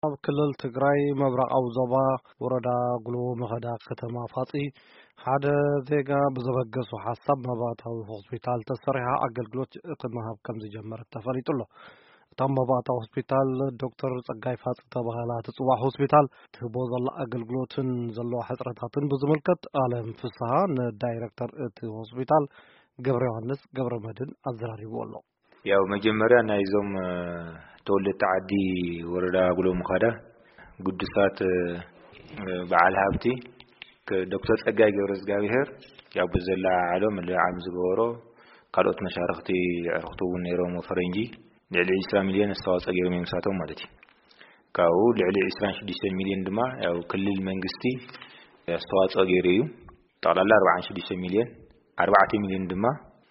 ክልል ትግራይ መብራቃዊ ዞባ ወረዳ ጉሎ መኸዳ ከተማ ፋጺ ሓደ ዜጋ ብዘበገሱ ሐሳብ መባእታዊ ሆስፒታል ተሰሪሓ አገልግሎት ክመሃብ ከም ዝጀመረ ተፈሊጡሎ እቶም መባእታዊ ሆስፒታል ዶክተር ጸጋይ ፋጺ ተባሃላ ትጽዋዕ ሆስፒታል ትህቦ ዘላ አገልግሎትን ዘለዎ ሕጽረታትን ብዝምልከት አለም ፍስሐ ንዳይሬክተር እቲ ሆስፒታል ገብረ ዮሐንስ ገብረ መድን አዘራሪቡ ኣሎ ያው መጀመሪያ ናይዞም ተወልደ ዓዲ ወረዳ ጉሎ መኸዳ ጉድሳት በዓል ሃብቲ ዶክተር ጸጋይ ገብረ እግዚአብሔር ያው በዘላ ዓለም ለዓም ዝገበሮ ካልኦት መሻርክቲ ዕርክቱ ነይሮም ፈረንጂ ልዕሊ 20 ሚሊዮን አስተዋጽኦ ገይሮም ይምሳቶም ማለት እዩ ካው ልዕሊ 26 ሚሊዮን ድማ ያው ክልል መንግስቲ አስተዋጽኦ ገይሩ እዩ ጠቅላላ 46 ሚሊዮን 4 ሚሊዮን ድማ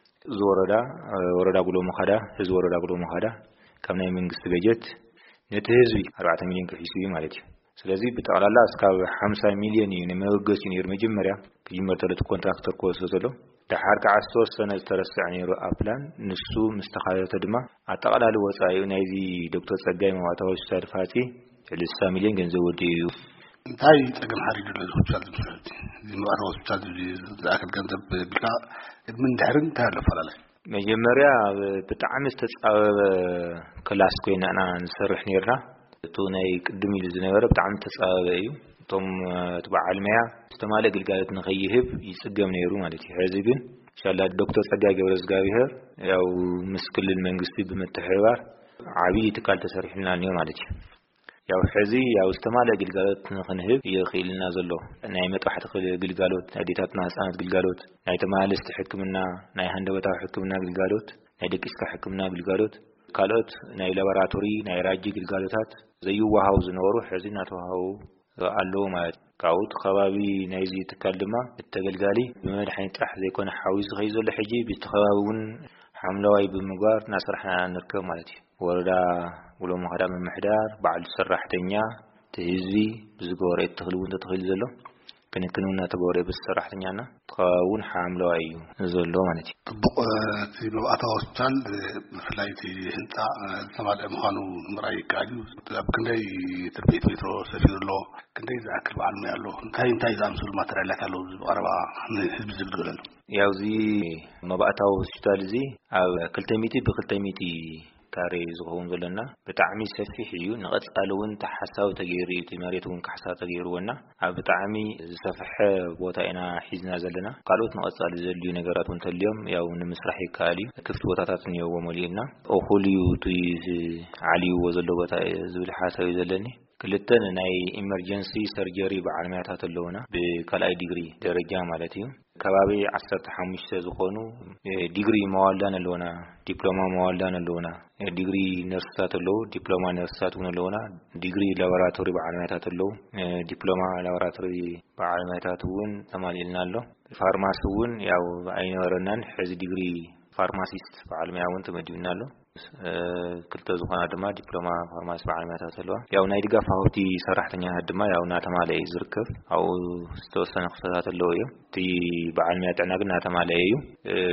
ወረዳ ጉሎ መኸዳ ህዝብ ወረዳ ጉሎ መኸዳ ከምናይ መንግስት በጀት ነቲ ህዝቢ 4 ሚሊዮን ከፊሱ ማለት እዩ ስለዚህ በጠቅላላ እስከ 50 ሚሊዮን የመወገስ ነይር መጀመሪያ ከጅመር ተለት ኮንትራክተር ኮሰተሎ ደሓር ከዓስቶ ሰነ ተረስዕ ነይሩ አፕላን ንሱ መስተኻለተ ድማ አጠቃላሊ ወጻኢ ናይዚ ዶክተር ጸጋይ መባእታዊ ሆስፒታል ፋጺ 60 ሚሊዮን ገንዘብ ወዲዩ እንታይ ጠቅም ሐሪዱ ለሆስፒታል ዝምሰልቲ ዝመባእታዊ ሆስፒታል ዝኣክል ገንዘብ ብላ ምን ድሕርን ታለፈላለ መጀመሪያ በጣም ተጻበበ ክላስ ኮይናና ንሰርሕ ነይርና እቱ ናይ ቅድም ኢሉ ዝነበረ በጣም ተጻበበ እዩ ቶም ተባዓል መያ ዝተማለ ግልጋሎት ንኸይህብ ይጽገም ነይሩ ማለት እዩ ሕዚ ግን ኢንሻአላህ ዶክተር ጸጋይ ገብረ እግዚአብሔር ያው ምስክልል መንግስቲ በመተሐባር ዓብይ ትካል ተሰርሕልና ነው ማለት እዩ ያው ሕዚ ያው ዝተማለ ግልጋሎት ንኽንህብ ይኽኢልና ዘሎ ናይ መጥባሕቲ ግልጋሎት አዲታትና ህፃናት ግልጋሎት ናይ ተማለስቲ ሕክምና ናይ ሃንደበታዊ ሕክምና ግልጋሎት ናይ ደቂስካ ሕክምና ግልጋሎት ካልኦት ናይ ላቦራቶሪ ናይ ራጂ ግልጋሎታት ዘይወሃው ዝነበሩ ሕዚ እናተወሃቡ ኣለዎ ማለት ካውት ከባቢ ናይዚ ትካል ድማ ተገልጋሊ በመድሓኒት ጥራሕ ዘይኮነ ሓዊሱ ኸይ ዘሎ ሕጂ ብተኸባቢውን ሓምለዋይ ብምግባር ናስራሕና ንርከብ ማለት እዩ ወረዳ ጉሎ መኸዳ መምሕዳር በዓል ሰራሕተኛ ተህዝቢ ብዝገበረ ተኽልውን ተኽል ዘሎ ከነከኑና ተገበረ ብሰራሕተኛና ተኸባቢውን ሓምለዋይ እዩ ዘሎ ማለት እዩ ጥቡቅ እቲ መባእታዊ ሆስፒታል ብፍላይቲ ህንፃ ዝተማልአ ምዃኑ ምርኣይ ይከኣል እዩ ኣብ ክንደይ ትርኢት ሜትሮ ሰፊሩ ኣሎ ክንደይ ዝኣክል በዓል ሞያ ኣሎ እንታይ ዝኣምሰሉ ማተርያላት ኣለዉ ዝቐረባ ንህዝቢ ዝግልገለሉ ያውዚ መባእታዊ ሆስፒታል እዚ ኣብ 200 ብ200 ካሬ ዝኸውን ዘለና ብጣዕሚ ሰፊሕ እዩ ንቐጻለውን ተሓሳብ ተገይሩ እቲ መሬቱን ካሕሳብ ተገይሩና ኣብ ብጣዕሚ ዝሰፍሐ ቦታ ኢና ሒዝና ዘለና ካልኦት ንቐጻሊ ዘልዩ ነገራት እንተልዮም ያው ንምስራሕ ይካኣል እዩ ክፍቲ ቦታታት ንየዎ መሊእና ኦኹልዩ ቱይ ዓልይዎ ዘሎ ቦታ ዝብል ሓሳብ እዩ ዘለኒ ክልተን ናይ ኢመርጀንሲ ሰርጀሪ በዓልማያታት ኣለውና ብካልኣይ ዲግሪ ደረጃ ማለት እዩ ከባቢ 15 ዝኾኑ ዲግሪ መዋልዳን ኣለውና ዲፕሎማ መዋልዳን ኣለውና ዲግሪ ነርስታት ኣለዉ ዲፕሎማ ነርስታት እውን ኣለውና ዲግሪ ላቦራቶሪ በዓልማያታት ኣለዉ ዲፕሎማ ላቦራቶሪ በዓልማያታት እውን ተማሊልና ኣሎ ፋርማሲ እውን ያው ኣይነበረናን ሕዚ ዲግሪ ፋርማሲስት በዓልማያ እውን ተመዲብና ኣሎ ክልተ ዝኾና ድማ ዲፕሎማ ፋርማሲ በዓልማያታት ኣለዋ ያው ናይ ድጋፍ ሃብቲ ሰራሕተኛታት ድማ ያው ናተማለየ ዝርከብ አው ዝተወሰነ ክፍተታት ኣለዎ እዩ እቲ በዓልማያ ጥዕና ግን ናተማለየ እዩ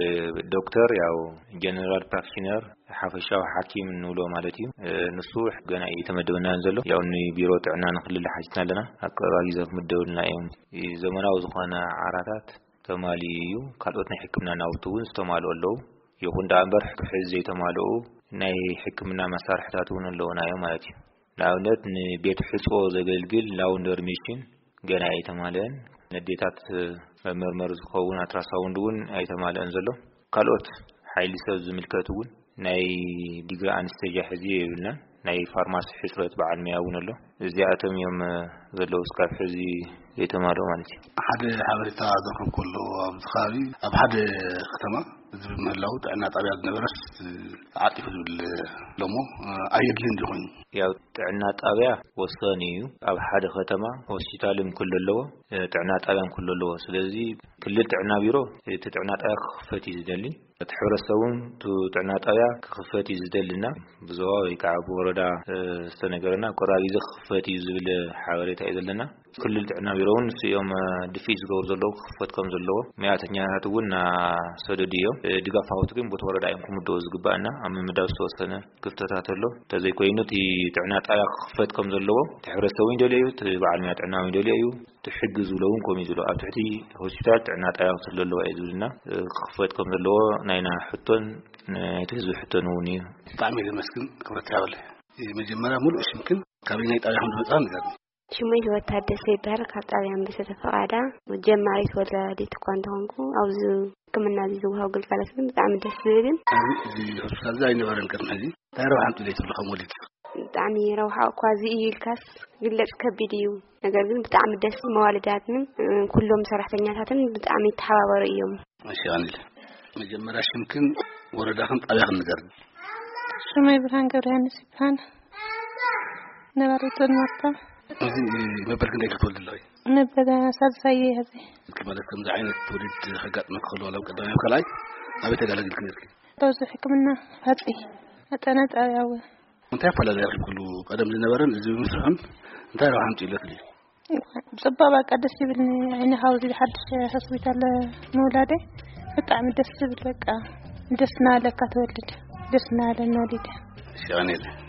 ዶክተር ያው ጀነራል ፕራክቲሽነር ሓፈሻዊ ሓኪም ንብሎ ማለት እዩ ንሱ ገና የተመደበና ዘሎ ያው ቢሮ ጥዕና ንክልል ሓጅትና ኣለና ኣቀራቢ ዘፍ ምደብልና እዮም ዘመናዊ ዝኾነ ዓራታት ተማሊዩ ካልኦት ናይ ሕክምና ናውቲ እውን ዝተማልኡ ኣለዉ ይኹን ዳንበር ሕዚ ዘይተማልኡ ናይ ሕክምና መሳርሕታት እውን ኣለውና እዮም ማለት እዩ ንኣብነት ንቤት ሕጽቦ ዘገልግል ላውንደር ሚሽን ገና ኣይተማልአን ነዴታት መመርመሪ ዝኸውን ኣትራሳውንድ እውን ኣይተማልአን ዘሎ ካልኦት ሓይሊ ሰብ ዝምልከት እውን ናይ ዲግሪ ኣንስተጃ ሕዚ የብልና ናይ ፋርማሲ ሕጽረት በዓል ሞያ እውን ኣሎ እዚኣቶም እዮም ዘለዉ እስካብ ሕዚ ዘይተማልኡ ማለት እዩ ሓደ ሓበሬታ ዘቕርብ ከሎ ኣብዚ ከባቢ ኣብ ሓደ ከተማ ዝብል ምህላው ጥዕና ጣብያ ዝነበረስ ዓጢፉ ዝብል ሎሞ ኣየድልን ዲኾይኑ ያው ጥዕና ጣብያ ወሰን እዩ ኣብ ሓደ ከተማ ሆስፒታልን ኩሉ ኣለዎ ጥዕና ጣብያን ኩሉ ኣለዎ ስለዚ ክልል ጥዕና ቢሮ እቲ ጥዕና ጣብያ ክኽፈት እዩ ዝደሊ እቲ ሕብረተሰቡን ጥዕና ጣብያ ክኽፈት እዩ ዝደልና ብዞባ ወይ ከዓ ብወረዳ ዝተነገረና ቆራቢ ክኽፈት እዩ ዝብል ሓበሬታ እዩ ዘለና ክልል ጥዕና ቢሮውን ሲኦም ድፊት ዝገብሩ ዘለዉ ክኽፈት ከም ዘለዎ መያተኛታት እውን ሰደድ እዮም ድጋፍ ሃብቲ ግን ቦታ ወረዳ እዮም ክምደቡ ዝግባእና عم مداو استوسنا كفتات له تزي كوينتي تعنا طايا خفت كم زلوا تحرسوين دليو تبعلنا تعناوين دليو تحجزوا لهم كم يزلوا أبتحتي هوسبيتال تعنا طايا زلوا أيزولنا خفت كم زلوا ناينا حتون تهزو حتونوني طعمي المسكين كبرت حوالي مجمرة ملوش يمكن كابينة طايا حمد بطان قال شمي هو تحدثي بهرك طبعا بس تفقادا وجمعي ولا دي تكون هونكو او زو كمنا زوها وقل فلسن بتعم دسبيلن زي هوسبيتال زي نبرن كرم هذه تروح عند ليت الخم وليد يعني روح كوازي الكاس قلت كبديو ነገር ግን በጣም ደስ መዋልዳትን ሁሉም ሰራተኛታትን በጣም ይተባበሩ እዮም ማሻ አላህ መጀመሪያ ሽምክን ወረዳህን ጣቢያን ነገር ሽማይ ብርሃን ገብረሃንስ ይባል ነባሪቱን መጣ እዚህ መበርክ እንደከተወልልኝ ነበር ሳልሳይ ያዘ ከማለት ከምዛ አይነት ትውልድ ህጋት መከሉ አለው ቀዳሚ ከላይ አቤት ያጋለግል ከነዚህ ተውዝ ህክምና ፈጥሪ አጠናጣ ያው እንታ ፈላላ ያልኩሉ ቀደም ለነበረን እዚህ መስራም እንታ ነው አምጪ ለትሊ ጽባባ ቀደስ ይብልኒ አይነ ሀውዚ ሐድሽ ሆስፒታል መውላዴ በጣም ደስ ይብል በቃ ደስና ለካ ተወልድ ደስና ለነወልድ ሻኔል